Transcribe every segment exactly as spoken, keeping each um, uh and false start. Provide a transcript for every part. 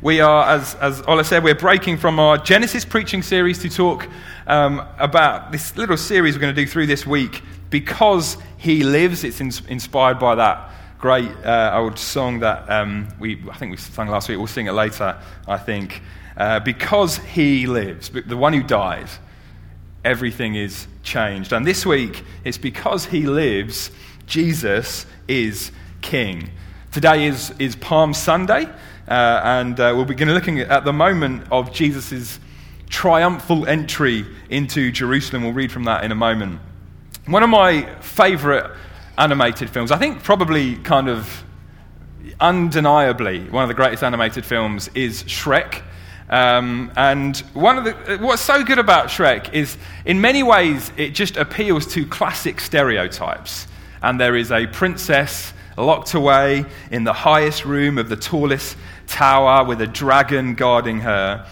We are, as, as Ola said, we're breaking from our Genesis preaching series to talk um, about this little series we're going to do through this week, Because He Lives. It's in, inspired by that great uh, old song that um, we I think we sang last week. We'll sing it later, I think. Uh, because He lives, the one who died, everything is changed. And this week, it's because He lives, Jesus is King. Today is, is Palm Sunday, uh, and uh, we'll begin looking at the moment of Jesus' triumphal entry into Jerusalem. We'll read from that in a moment. One of my favourite animated films, I think probably kind of undeniably one of the greatest animated films, is Shrek. Um, and one of the what's so good about Shrek is, in many ways, it just appeals to classic stereotypes. And there is a princess locked away in the highest room of the tallest tower with a dragon guarding her,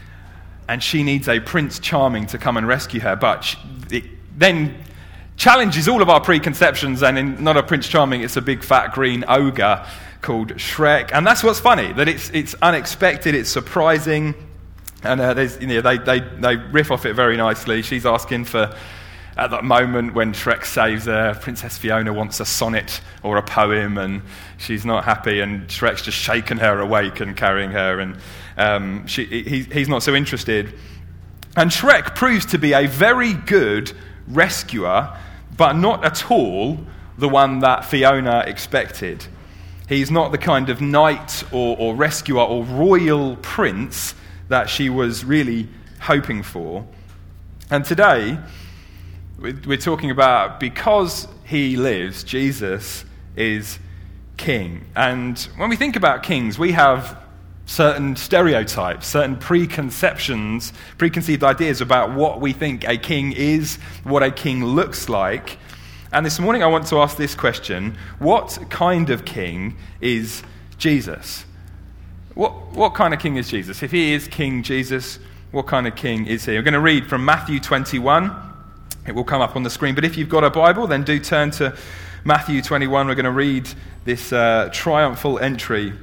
and she needs a Prince Charming to come and rescue her. But she, it then challenges all of our preconceptions, and in, not a Prince Charming, it's a big fat green ogre called Shrek. And that's what's funny, that it's it's unexpected, it's surprising, and uh, there's, you know, they, they, they riff off it very nicely. She's asking for, at that moment when Shrek saves her, Princess Fiona wants a sonnet or a poem, and she's not happy, and Shrek's just shaking her awake and carrying her, and um, she, he, he's not so interested. And Shrek proves to be a very good rescuer, but not at all the one that Fiona expected. He's not the kind of knight or, or rescuer or royal prince that she was really hoping for. And today, we're talking about because He lives, Jesus is King. And when we think about kings, we have certain stereotypes, certain preconceptions, preconceived ideas about what we think a king is, what a king looks like. And this morning I want to ask this question: what kind of king is Jesus? What, what kind of king is Jesus? If He is King Jesus, what kind of king is He? We're going to read from Matthew twenty-one. It will come up on the screen. But if you've got a Bible, then do turn to Matthew twenty-one. We're going to read this uh, triumphal entry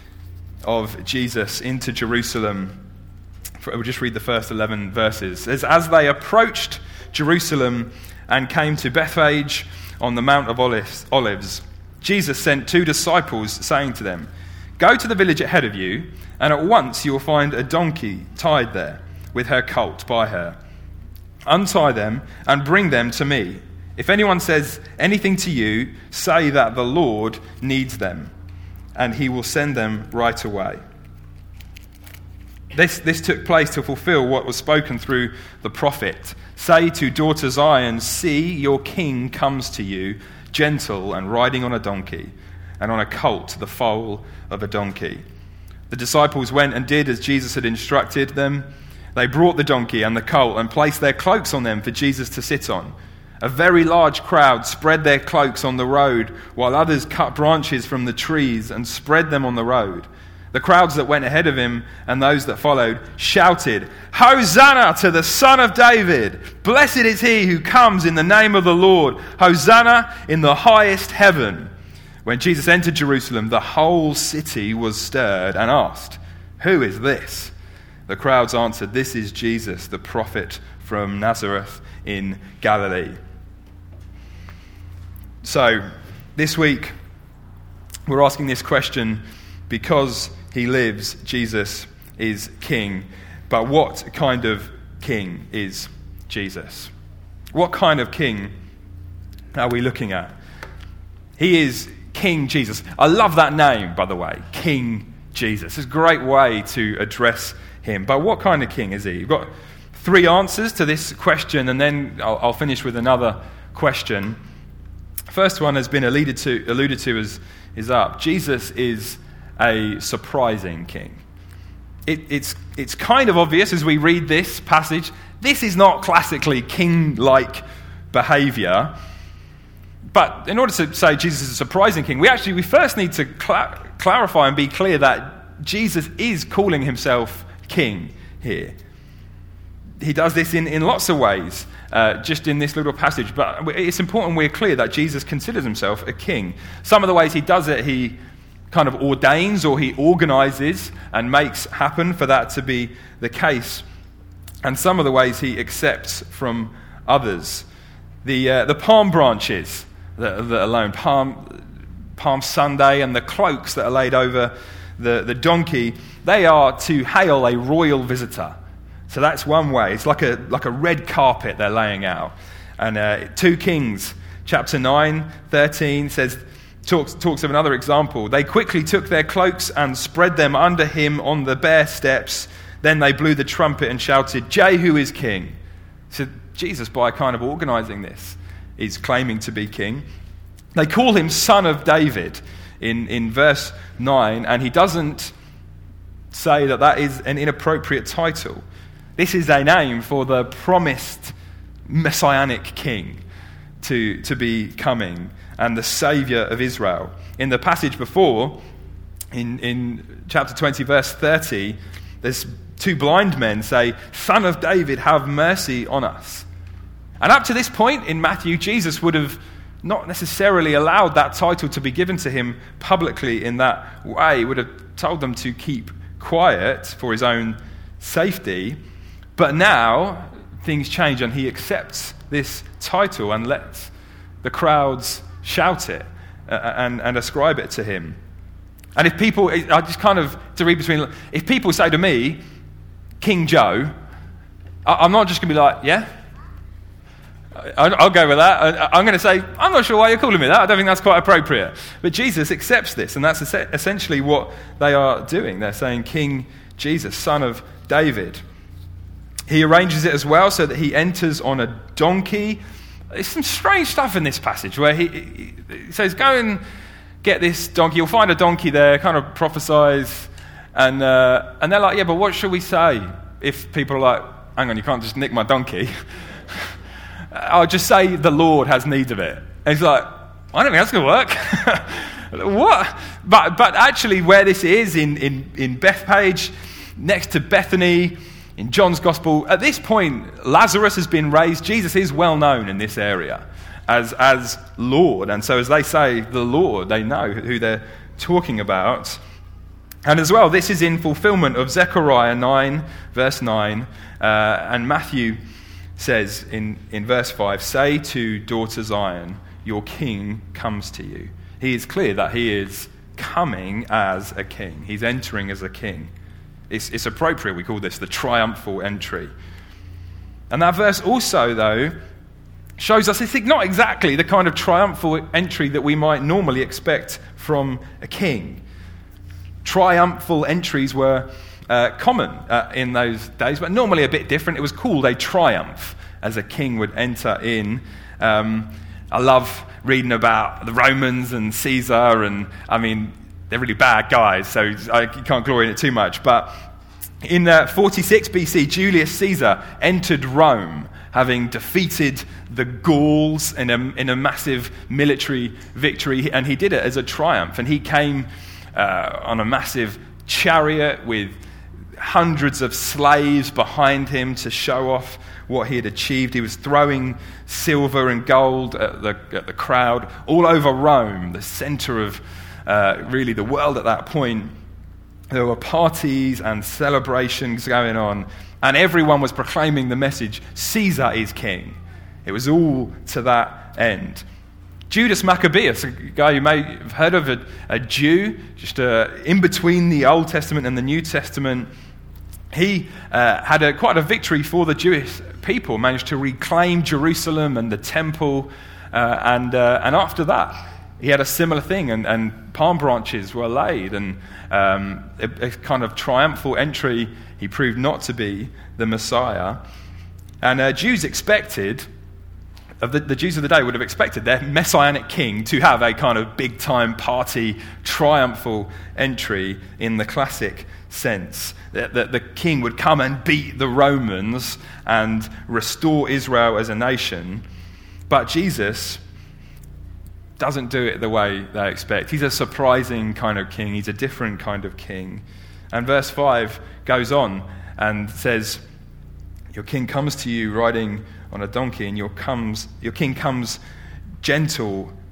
of Jesus into Jerusalem. We'll just read the first eleven verses. It says, "As they approached Jerusalem and came to Bethphage on the Mount of Olives, Olives, Jesus sent two disciples, saying to them, 'Go to the village ahead of you, and at once you will find a donkey tied there, with her colt by her. Untie them and bring them to me. If anyone says anything to you, say that the Lord needs them, and He will send them right away.' This, this took place to fulfill what was spoken through the prophet. 'Say to daughter Zion, see, your king comes to you, gentle and riding on a donkey, and on a colt, the foal of a donkey.' The disciples went and did as Jesus had instructed them. They brought the donkey and the colt and placed their cloaks on them for Jesus to sit on. A very large crowd spread their cloaks on the road, while others cut branches from the trees and spread them on the road. The crowds that went ahead of Him and those that followed shouted, 'Hosanna to the Son of David! Blessed is He who comes in the name of the Lord! Hosanna in the highest heaven!' When Jesus entered Jerusalem, the whole city was stirred and asked, 'Who is this?' The crowds answered, 'This is Jesus, the prophet from Nazareth in Galilee.'" So, this week, we're asking this question: because He lives, Jesus is King. But what kind of king is Jesus? What kind of king are we looking at? He is King Jesus. I love that name, by the way, King Jesus. It's a great way to address Him. But what kind of king is He? You've got three answers to this question, and then I'll, I'll finish with another question. First one has been alluded to, alluded to as is up. Jesus is a surprising king. It, it's, it's kind of obvious as we read this passage. This is not classically king-like behavior. But in order to say Jesus is a surprising king, we actually we first need to cl- clarify and be clear that Jesus is calling Himself king here. He does this in, in lots of ways, uh, just in this little passage. But it's important we're clear that Jesus considers Himself a king. Some of the ways He does it, He kind of ordains or he organizes and makes happen for that to be the case. And some of the ways he accepts from others. The uh, the palm branches that, that are loaned, Palm, Palm Sunday, and the cloaks that are laid over the, the donkey, they are to hail a royal visitor. So that's one way. It's like a like a red carpet they're laying out. And uh, two Kings, chapter nine, thirteen says, talks, talks of another example. They quickly took their cloaks and spread them under him on the bare steps. Then they blew the trumpet and shouted, "Jehu is king." So Jesus, by kind of organizing this, is claiming to be king. They call him Son of David in, in verse nine, and he doesn't say that that is an inappropriate title. This is a name for the promised messianic king to, to be coming and the Saviour of Israel. In the passage before, in, in chapter twenty, verse thirty, there's two blind men say, "Son of David, have mercy on us." And up to this point in Matthew, Jesus would have not necessarily allowed that title to be given to him publicly in that way. He would have told them to keep quiet for his own safety. But now things change and he accepts this title and lets the crowds shout it and, and ascribe it to him. And if people, I just kind of, to read between, if people say to me, King Joe, I'm not just going to be like, yeah, I'll go with that. I'm going to say, I'm not sure why you're calling me that. I don't think that's quite appropriate. But Jesus accepts this, and that's essentially what they are doing. They're saying, King Jesus, Son of David. He arranges it as well so that he enters on a donkey. There's some strange stuff in this passage where he, he, he says, go and get this donkey. You'll find a donkey there, kind of prophesies. And uh, and they're like, yeah, but what should we say if people are like, hang on, you can't just nick my donkey. I'll just say the Lord has need of it. And he's like, I don't think that's going to work. What? But but actually where this is, in, in, in Bethpage, next to Bethany, in John's Gospel, at this point, Lazarus has been raised. Jesus is well known in this area as, as Lord. And so as they say the Lord, they know who they're talking about. And as well, this is in fulfillment of Zechariah nine, verse nine, uh, and Matthew says in, in verse five, "Say to daughter Zion, your king comes to you." He is clear that he is coming as a king. He's entering as a king. It's, it's appropriate, we call this the triumphal entry. And that verse also, though, shows us it's not exactly the kind of triumphal entry that we might normally expect from a king. Triumphal entries were uh, common uh, in those days, but normally a bit different. It was called a triumph as a king would enter in. Um, I love reading about the Romans and Caesar, and I mean, they're really bad guys, so I can't glory in it too much. But in uh, forty-six B C, Julius Caesar entered Rome, having defeated the Gauls in a, in a massive military victory, and he did it as a triumph. And he came uh, on a massive chariot with hundreds of slaves behind him to show off what he had achieved. He was throwing silver and gold at the, at the crowd all over Rome, the center of uh, really the world at that point. There were parties and celebrations going on, and everyone was proclaiming the message, Caesar is king. It was all to that end. Judas Maccabeus, a guy you may have heard of, a, a Jew, just uh, in between the Old Testament and the New Testament, he uh, had a, quite a victory for the Jewish people, managed to reclaim Jerusalem and the temple, uh, and uh, and after that, he had a similar thing, and, and palm branches were laid, and um, a, a kind of triumphal entry. He proved not to be the Messiah. And uh, Jews expected, of the, the Jews of the day would have expected their messianic king to have a kind of big-time party, triumphal entry in the classic sense. That, that the king would come and beat the Romans and restore Israel as a nation. But Jesus doesn't do it the way they expect. He's a surprising kind of king. He's a different kind of king. And verse five goes on and says, your king comes to you riding on a donkey, and your comes your king comes gentle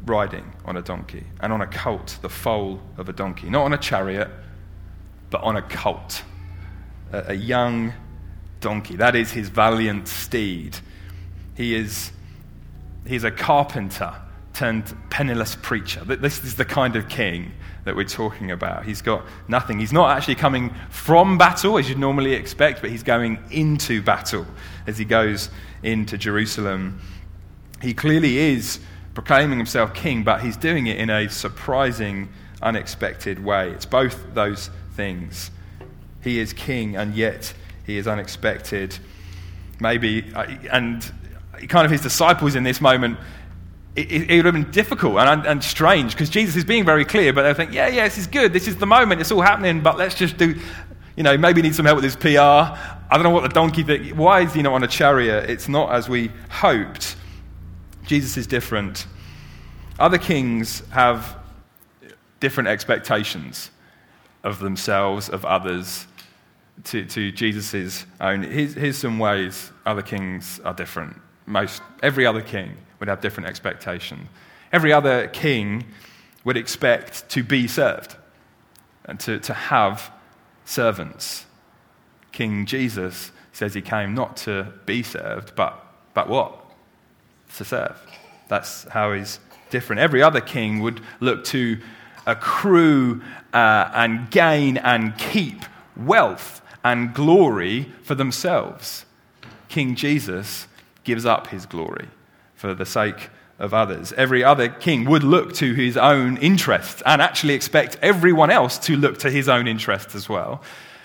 riding on a donkey, and on a colt, the foal of a donkey. Not on a chariot, but on a colt, a, a young donkey. That is his valiant steed. He is he's a carpenter turned penniless preacher. This is the kind of king that we're talking about. He's got nothing. He's not actually coming from battle, as you'd normally expect, but he's going into battle as he goes into Jerusalem. He clearly is proclaiming himself king, but he's doing it in a surprising, unexpected way. It's both those things. He is king, and yet he is unexpected. Maybe, and kind of his disciples in this moment, it, it, it would have been difficult and, and strange, because Jesus is being very clear, but they think, yeah, yeah, this is good, this is the moment, it's all happening, but let's just do, you know, maybe need some help with his P R. I don't know what the donkey thinks. Why is he not on a chariot? It's not as we hoped. Jesus is different. Other kings have different expectations of themselves, of others, to, to Jesus' own. Here's, here's some ways other kings are different. Most, every other king would have different expectations. Every other king would expect to be served and to, to have servants. King Jesus says he came not to be served, but, but what? To serve. That's how he's different. Every other king would look to accrue uh, and gain and keep wealth and glory for themselves. King Jesus gives up his glory for the sake of others. Every other king would look to his own interests and actually expect everyone else to look to his own interests as well.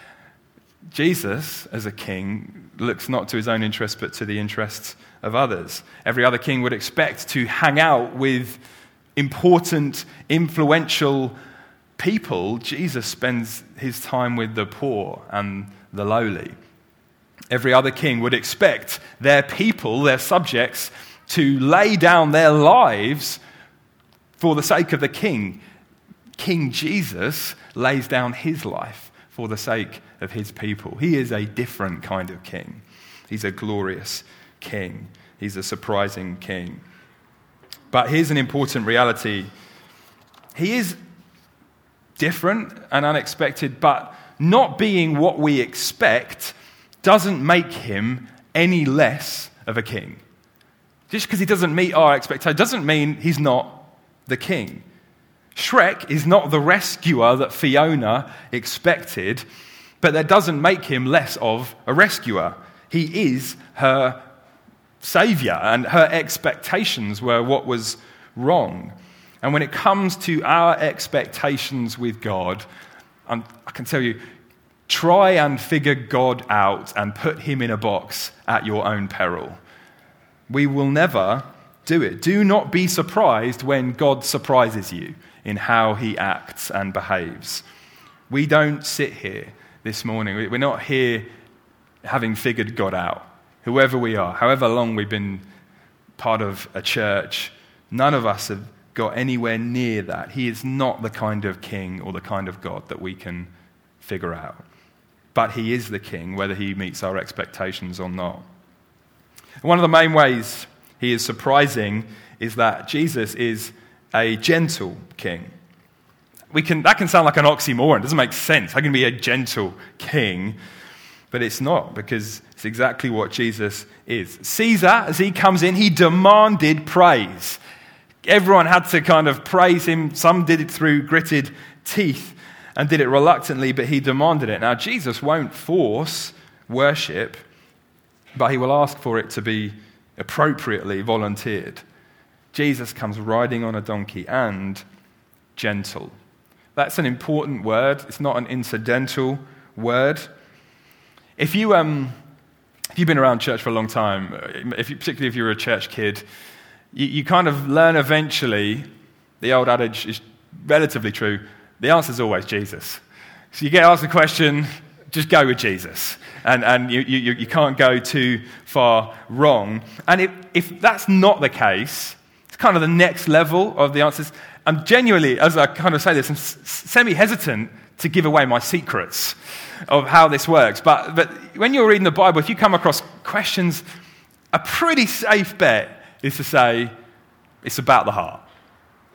Jesus, as a king, looks not to his own interests but to the interests of others. Every other king would expect to hang out with important, influential people. Jesus spends his time with the poor and the lowly. Every other king would expect their people, their subjects, to lay down their lives for the sake of the king. King Jesus lays down his life for the sake of his people. He is a different kind of king. He's a glorious king. He's a surprising king. But here's an important reality. He is different and unexpected, but not being what we expect doesn't make him any less of a king. Just because he doesn't meet our expectations doesn't mean he's not the king. Shrek is not the rescuer that Fiona expected, but that doesn't make him less of a rescuer. He is her saviour, and her expectations were what was wrong. And when it comes to our expectations with God, I'm, I can tell you, try and figure God out and put him in a box at your own peril. We will never do it. Do not be surprised when God surprises you in how he acts and behaves. We don't sit here this morning. We're not here having figured God out. Whoever we are, however long we've been part of a church, none of us have got anywhere near that. He is not the kind of king or the kind of God that we can figure out. But he is the king, whether he meets our expectations or not. One of the main ways he is surprising is that Jesus is a gentle king. We can that can sound like an oxymoron. It doesn't make sense. How can he be a gentle king? But it's not, because it's exactly what Jesus is. Caesar, as he comes in, he demanded praise. Everyone had to kind of praise him. Some did it through gritted teeth and did it reluctantly, but he demanded it. Now, Jesus won't force worship, but he will ask for it to be appropriately volunteered. Jesus comes riding on a donkey and gentle. That's an important word. It's not an incidental word. If you um, if you've been around church for a long time, if you, particularly if you're a church kid, you, you kind of learn eventually. The old adage is relatively true. The answer is always Jesus. So you get asked a question, just go with Jesus, and and you you, you can't go too far wrong. And if if that's not the case, it's kind of the next level of the answers. I'm genuinely, as I kind of say this, I'm semi-hesitant to give away my secrets of how this works. But but when you're reading the Bible, if you come across questions, a pretty safe bet is to say it's about the heart.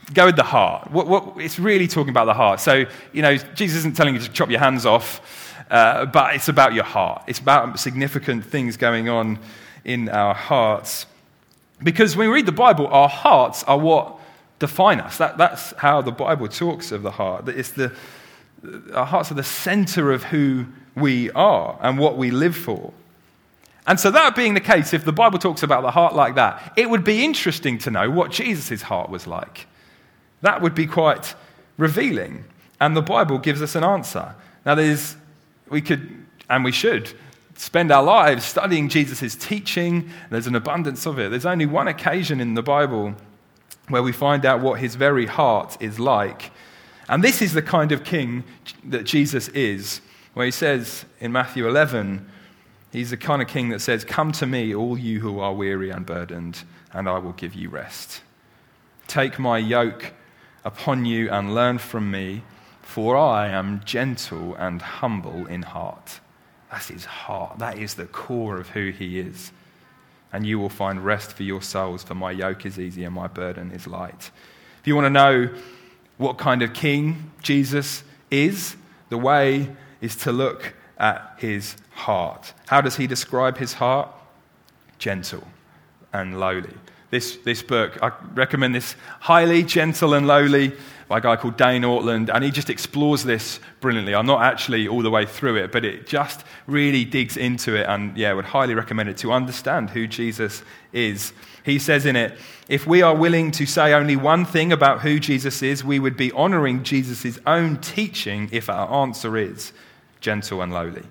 go with the heart. What, what, it's really talking about the heart. So, you know, Jesus isn't telling you to chop your hands off, uh, but it's about your heart. It's about significant things going on in our hearts. Because when we read the Bible, our hearts are what define us. That, that's how the Bible talks of the heart. It's the, our hearts are the center of who we are and what we live for. And so that being the case, if the Bible talks about the heart like that, it would be interesting to know what Jesus' heart was like. That would be quite revealing. And the Bible gives us an answer. Now, there's, we could, and we should, spend our lives studying Jesus' teaching. There's an abundance of it. There's only one occasion in the Bible where we find out what his very heart is like. And this is the kind of king that Jesus is, where he says in Matthew eleven, he's the kind of king that says, "Come to me, all you who are weary and burdened, and I will give you rest. Take my yoke upon you and learn from me, for I am gentle and humble in heart." That's his heart. That is the core of who he is. "And you will find rest for your souls, for my yoke is easy and my burden is light." If you want to know what kind of king Jesus is, the way is to look at his heart. How does he describe his heart? Gentle and lowly. This, this book, I recommend this highly, Gentle and Lowly, by a guy called Dane Ortland, and he just explores this brilliantly. I'm not actually all the way through it, but it just really digs into it, and yeah, would highly recommend it to understand who Jesus is. He says in it, if we are willing to say only one thing about who Jesus is, we would be honoring Jesus' own teaching if our answer is gentle and lowly.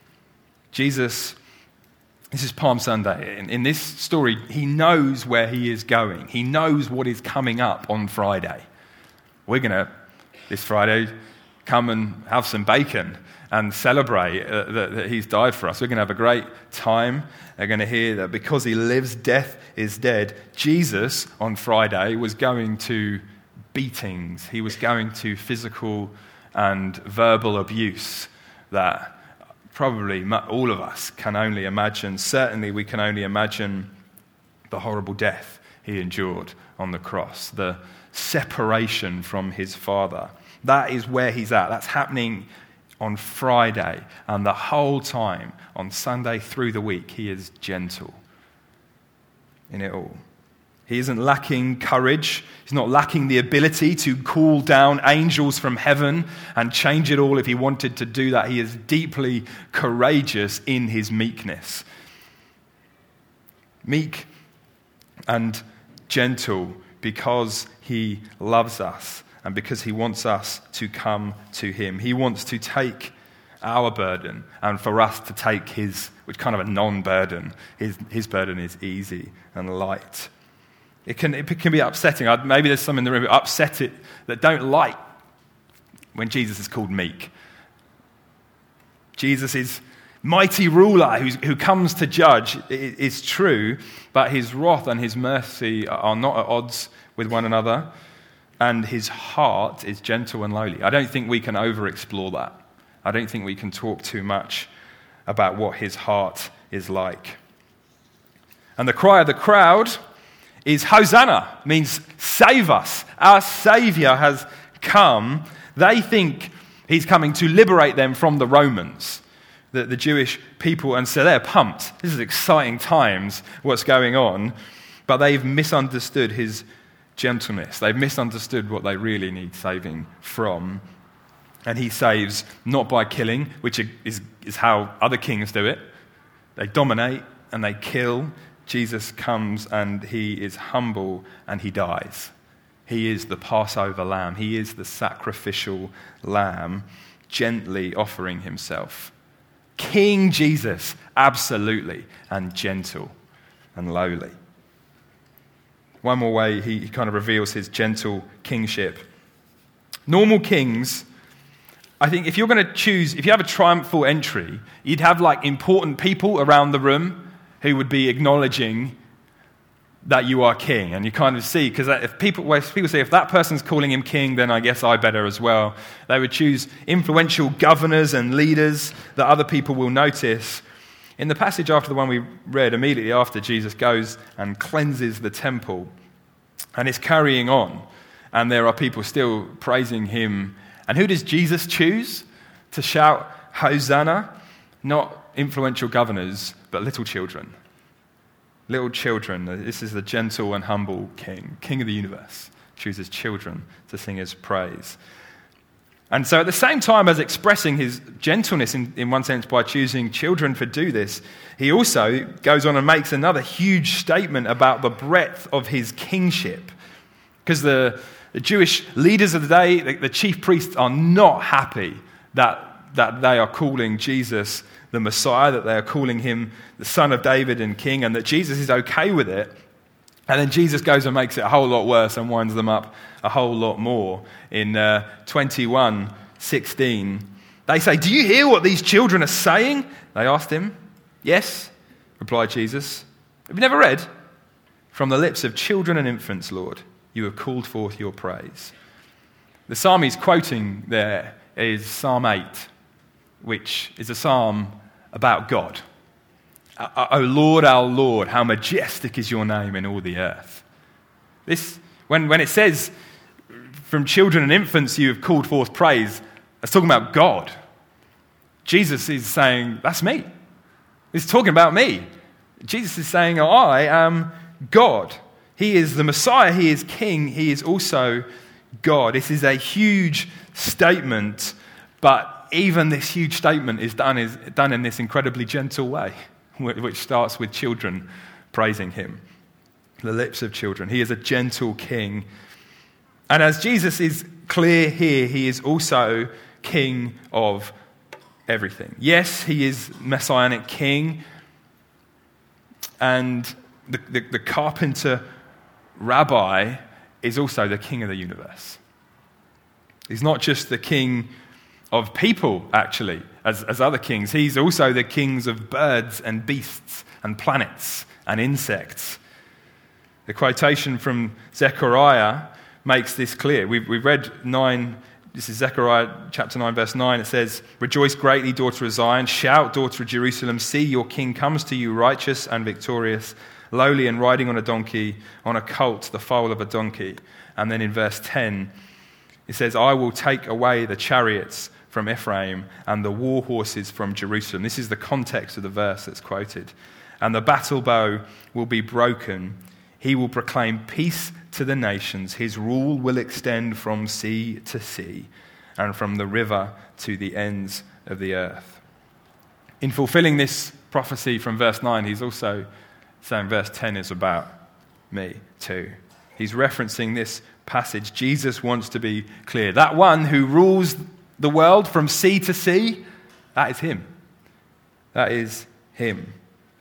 Jesus, this is Palm Sunday. In, in this story, he knows where he is going. He knows what is coming up on Friday. We're going to, this Friday, come and have some bacon and celebrate uh, that, that he's died for us. We're going to have a great time. They're going to hear that because he lives, death is dead. Jesus, on Friday, was going to beatings. He was going to physical and verbal abuse that probably all of us can only imagine. Certainly we can only imagine the horrible death he endured on the cross, the separation from his Father. That is where he's at. That's happening on Friday. And the whole time, on Sunday through the week, he is gentle in it all. He isn't lacking courage. He's not lacking the ability to call down angels from heaven and change it all if he wanted to do that. He is deeply courageous in his meekness. Meek and gentle because he loves us and because he wants us to come to him. He wants to take our burden and for us to take his, which kind of a non-burden. His, his burden is easy and light. It can, it can be upsetting. Maybe there's some in the room who upset it that don't like when Jesus is called meek. Jesus is mighty ruler who's, who comes to judge. It is true, but his wrath and his mercy are not at odds with one another, and his heart is gentle and lowly. I don't think we can over-explore that. I don't think we can talk too much about what his heart is like. And the cry of the crowd is Hosanna, means save us. Our Savior has come. They think he's coming to liberate them from the Romans, the, the Jewish people, and so they're pumped. This is exciting times, what's going on, but they've misunderstood his gentleness. They've misunderstood what they really need saving from. And he saves not by killing, which is, is how other kings do it. They dominate and they kill. Jesus comes and he is humble and he dies. He is the Passover lamb. He is the sacrificial lamb, gently offering himself. King Jesus, absolutely, and gentle and lowly. One more way he, he kind of reveals his gentle kingship. Normal kings, I think if you're going to choose, if you have a triumphal entry, you'd have like important people around the room who would be acknowledging that you are king. And you kind of see, because if people, well, if people say, if that person's calling him king, then I guess I better as well. They would choose influential governors and leaders that other people will notice. In the passage after the one we read, immediately after, Jesus goes and cleanses the temple and is carrying on. and there are people still praising him. And who does Jesus choose to shout Hosanna? Not influential governors, but little children. Little children. This is the gentle and humble king, king of the universe, chooses children to sing his praise. And so at the same time as expressing his gentleness in, in one sense by choosing children to do this, he also goes on and makes another huge statement about the breadth of his kingship. Because the, the Jewish leaders of the day, the, the chief priests, are not happy that, that they are calling Jesus the Messiah, that they are calling him the Son of David and King, and that Jesus is okay with it. And then Jesus goes and makes it a whole lot worse and winds them up a whole lot more. In uh, twenty-one sixteen, they say, "Do you hear what these children are saying?" They asked him. "Yes," replied Jesus. "Have you never read? From the lips of children and infants, Lord, you have called forth your praise." The psalm he's quoting there is Psalm eight, which is a psalm about God. "O Lord, our Lord, how majestic is your name in all the earth." This, when, when it says, "From children and infants you have called forth praise," it's talking about God. Jesus is saying, that's me. He's talking about me. Jesus is saying, I am God. He is the Messiah. He is King. He is also God. This is a huge statement, but even this huge statement is done, is done in this incredibly gentle way, which starts with children praising him. The lips of children. He is a gentle king. And as Jesus is clear here, he is also king of everything. Yes, he is messianic king. And the, the, the carpenter rabbi is also the king of the universe. He's not just the king of people, actually, as, as other kings. He's also the kings of birds and beasts and planets and insects. The quotation from Zechariah makes this clear. We've, we've read nine, this is Zechariah chapter nine, verse nine. It says, "Rejoice greatly, daughter of Zion. Shout, daughter of Jerusalem. See, your king comes to you, righteous and victorious, lowly and riding on a donkey, on a colt, the foal of a donkey." And then in verse ten, it says, "I will take away the chariots from Ephraim and the war horses from Jerusalem." This is the context of the verse that's quoted. "And the battle bow will be broken. He will proclaim peace to the nations. His rule will extend from sea to sea and from the river to the ends of the earth." In fulfilling this prophecy from verse nine, he's also saying verse ten is about me too. He's referencing this passage. Jesus wants to be clear. That one who rules the world from sea to sea, that is him. That is him.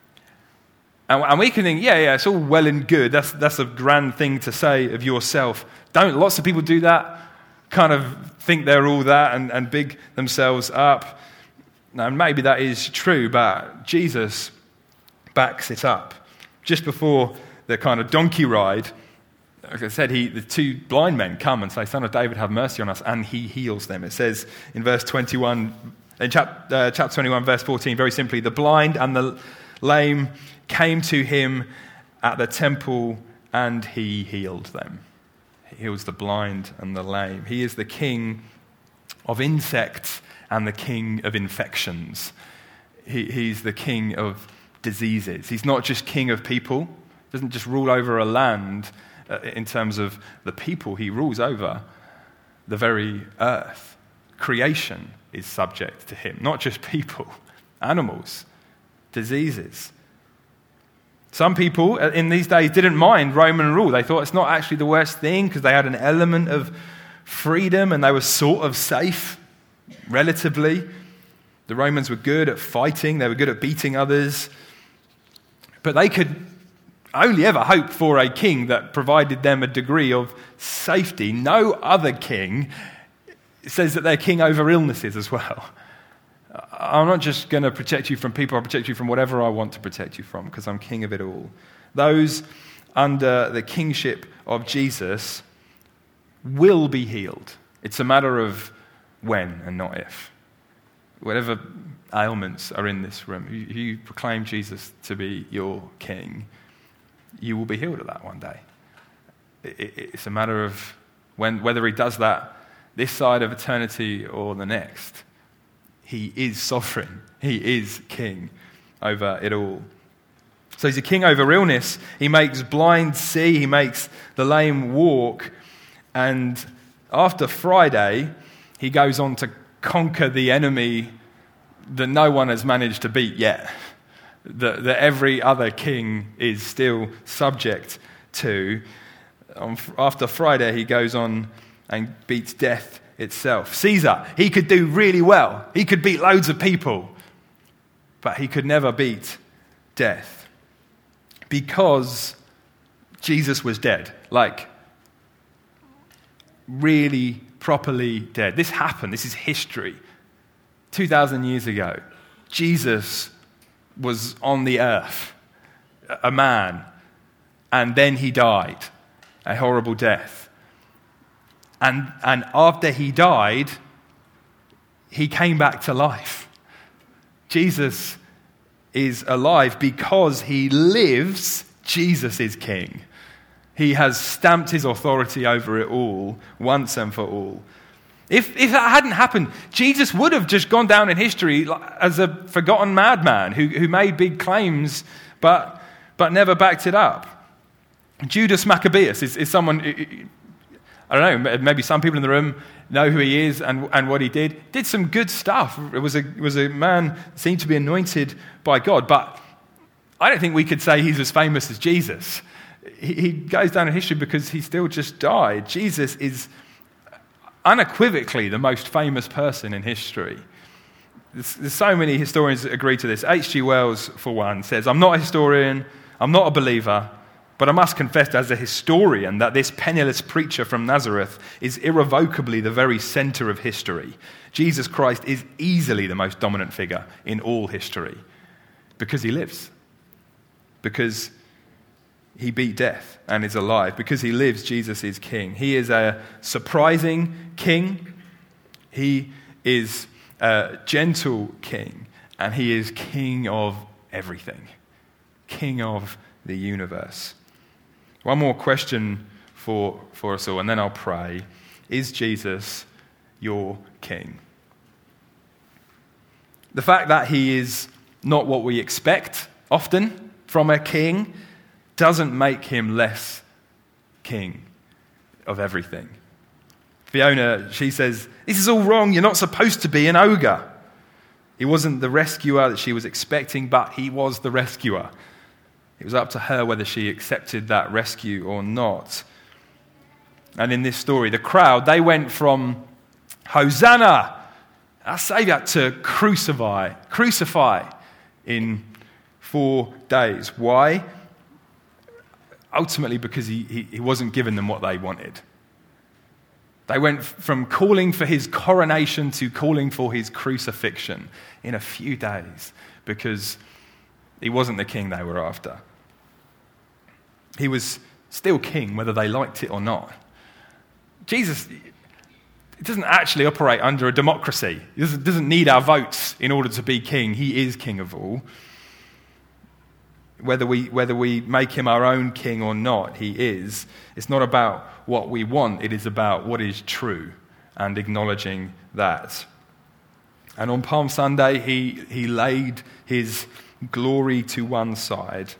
And, and we can think, yeah, yeah, it's all well and good. That's, that's a grand thing to say of yourself. Don't lots of people do that? Kind of think they're all that and, and big themselves up. Now, maybe that is true, but Jesus backs it up. Just before the kind of donkey ride, like I said, he, the two blind men come and say, "Son of David, have mercy on us," and he heals them. It says in verse twenty-one, in chap, uh, chapter twenty-one, verse fourteen, very simply, "The blind and the lame came to him at the temple, and he healed them." He heals the blind and the lame. He is the king of insects and the king of infections. He, he's the king of diseases. He's not just king of people. He doesn't just rule over a land uh, in terms of the people. He rules over the very earth. Creation is subject to him, not just people, animals, diseases. Some people in these days didn't mind Roman rule. They thought it's not actually the worst thing because they had an element of freedom and they were sort of safe, relatively. The Romans were good at fighting. They were good at beating others. But they could only ever hope for a king that provided them a degree of safety. No other king says that they're king over illnesses as well. I'm not just going to protect you from people, I'll protect you from whatever I want to protect you from because I'm king of it all. Those under the kingship of Jesus will be healed. It's a matter of when and not if. Whatever ailments are in this room, if you proclaim Jesus to be your king, you will be healed of that one day. It's a matter of when, whether he does that this side of eternity or the next. He is sovereign. He is king over it all. So he's a king over illness. He makes blind see. He makes the lame walk. And after Friday, he goes on to conquer the enemy that no one has managed to beat yet, that, that every other king is still subject to. On, after Friday, he goes on and beats death itself. Caesar, he could do really well. He could beat loads of people, but he could never beat death because Jesus was dead, like really properly dead. This happened. This is history. two thousand years ago, Jesus was on the earth, a man, and then he died a horrible death. And, and after he died, he came back to life. Jesus is alive because he lives. Jesus is king. He has stamped his authority over it all, once and for all. If, if that hadn't happened, Jesus would have just gone down in history as a forgotten madman who, who made big claims but, but never backed it up. Judas Maccabeus is, is someone, I don't know, maybe some people in the room know who he is and, and what he did. Did some good stuff. It was a, was a man seemed to be anointed by God, but I don't think we could say he's as famous as Jesus. He, he goes down in history because he still just died. Jesus is unequivocally the most famous person in history. There's, there's so many historians that agree to this. H G Wells, for one, says, "I'm not a historian, I'm not a believer, but I must confess as a historian that this penniless preacher from Nazareth is irrevocably the very center of history. Jesus Christ is easily the most dominant figure in all history because he lives, because he beat death and is alive. Because he lives, Jesus is king. He is a surprising king. He is a gentle king. And he is king of everything. King of the universe." One more question for, for us all, and then I'll pray. Is Jesus your king? The fact that he is not what we expect often from a king doesn't make him less king of everything. Fiona, she says, "This is all wrong. You're not supposed to be an ogre." He wasn't the rescuer that she was expecting, but he was the rescuer. It was up to her whether she accepted that rescue or not. And in this story, the crowd, they went from Hosanna, our Savior, to crucify, crucify in four days. Why? Ultimately because he, he, he wasn't giving them what they wanted. They went from calling for his coronation to calling for his crucifixion in a few days because he wasn't the king they were after. He was still king whether they liked it or not. Jesus doesn't actually operate under a democracy. He doesn't, doesn't need our votes in order to be king. He is king of all. Whether we, whether we make him our own king or not, he is. It's not about what we want. It is about what is true and acknowledging that. And on Palm Sunday, he, he laid his glory to one side.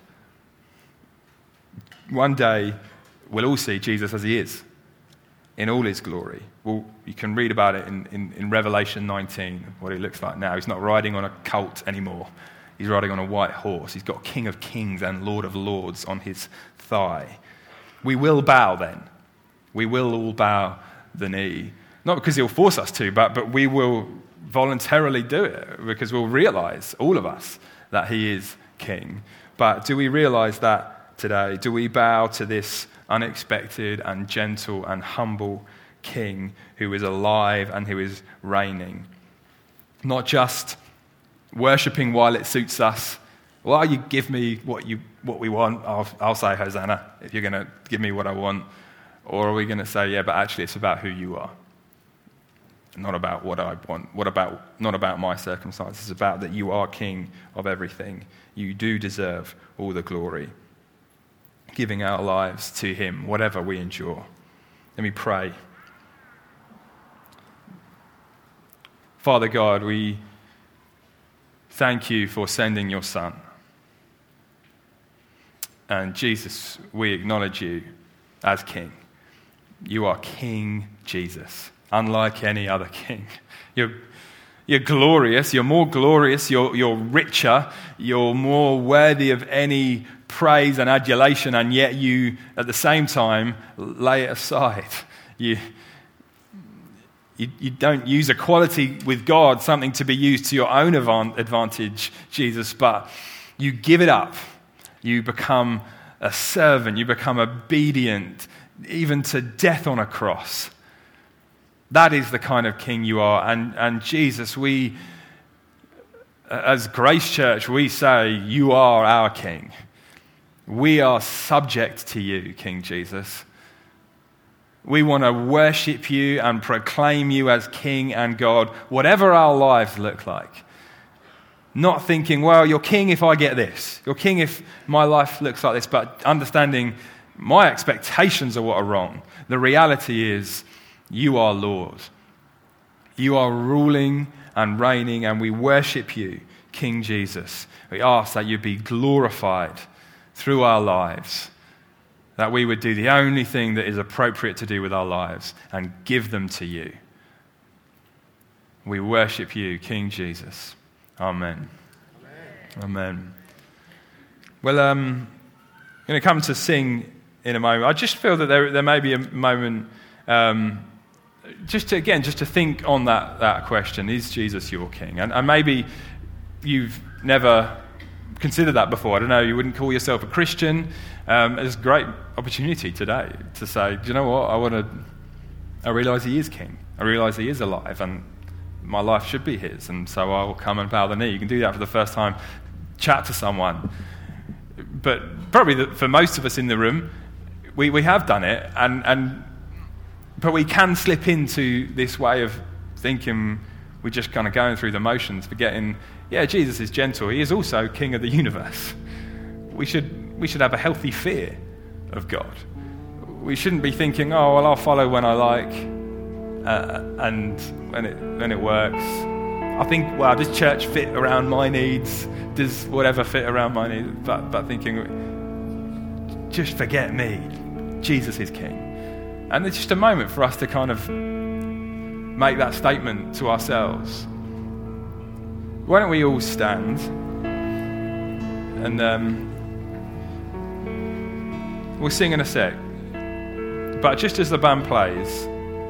One day, we'll all see Jesus as he is, in all his glory. Well, you can read about it in, in, in Revelation nineteen, what he looks like now. He's not riding on a colt anymore. He's riding on a white horse. He's got King of Kings and Lord of Lords on his thigh. We will bow then. We will all bow the knee. Not because he'll force us to, but, but we will voluntarily do it because we'll realize, all of us, that he is king. But do we realize that today? Do we bow to this unexpected and gentle and humble king who is alive and who is reigning? Not just worshipping while it suits us. Well, you give me what you what we want, I'll, I'll say Hosanna if you're going to give me what I want. Or are we going to say, yeah, but actually it's about who you are, not about what I want. What about not about my circumstances? It's about that you are king of everything. You do deserve all the glory. Giving our lives to him, whatever we endure. Let me pray. Father God, we thank you for sending your Son. And Jesus, we acknowledge you as King. You are King Jesus, unlike any other king. You're, you're glorious, you're more glorious, you're, you're richer, you're more worthy of any praise and adulation, and yet you, at the same time, lay it aside. You, you, you don't use equality with God, something to be used to your own advantage, Jesus, but you give it up. You become a servant. You become obedient, even to death on a cross. That is the kind of king you are. And, and Jesus, we, as Grace Church, we say, you are our king. We are subject to you, King Jesus. We want to worship you and proclaim you as King and God, whatever our lives look like. Not thinking, well, you're King if I get this. You're King if my life looks like this. But understanding my expectations are what are wrong. The reality is you are Lord. You are ruling and reigning, and we worship you, King Jesus. We ask that you be glorified through our lives, that we would do the only thing that is appropriate to do with our lives and give them to you. We worship you, King Jesus. Amen. Amen. Amen. Well, um, I'm going to come to sing in a moment. I just feel that there, there may be a moment, um, just to, again, just to think on that, that question, is Jesus your King? And, and maybe you've never considered that before. I don't know, you wouldn't call yourself a Christian. Um, it's a great opportunity today to say, do you know what, I want to, I realise he is King. I realise he is alive, and my life should be his, and so I will come and bow the knee. You can do that for the first time, chat to someone. But probably the, for most of us in the room, we, we have done it, and, and but we can slip into this way of thinking we're just kind of going through the motions, forgetting, yeah, Jesus is gentle. He is also King of the universe. We should we should have a healthy fear of God. We shouldn't be thinking, oh, well, I'll follow when I like, uh, and when it when it works. I think, well, does church fit around my needs? Does whatever fit around my needs? But, but thinking, just forget me. Jesus is King. And it's just a moment for us to kind of make that statement to ourselves. Why don't we all stand? And um, we'll sing in a sec. But just as the band plays,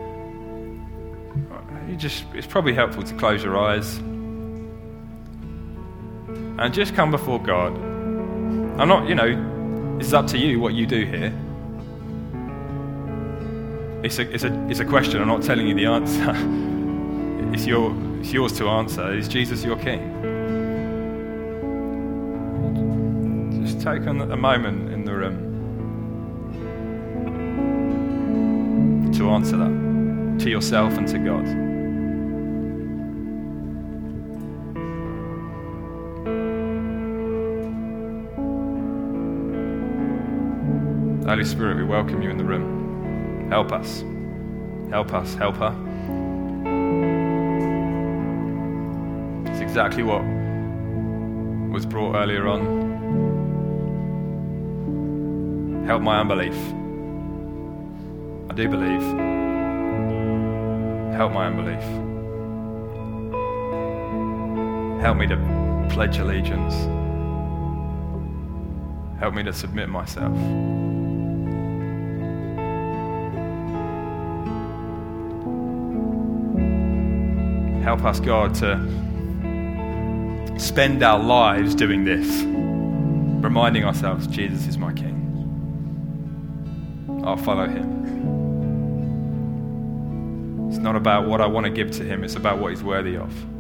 you just it's probably helpful to close your eyes and just come before God. I'm not, you know, it's up to you what you do here. It's a, it's a, it's a question. I'm not telling you the answer. It's your, it's yours to answer. Is Jesus your King? Just take on a moment in the room to answer that to yourself and to God. Holy Spirit, we welcome you in the room. Help us. Help us. Help her. It's exactly what was brought earlier on. Help my unbelief. I do believe. Help my unbelief. Help me to pledge allegiance. Help me to submit myself. Help us, God, to spend our lives doing this, reminding ourselves, Jesus is my King. I'll follow him. It's not about what I want to give to him, it's about what he's worthy of.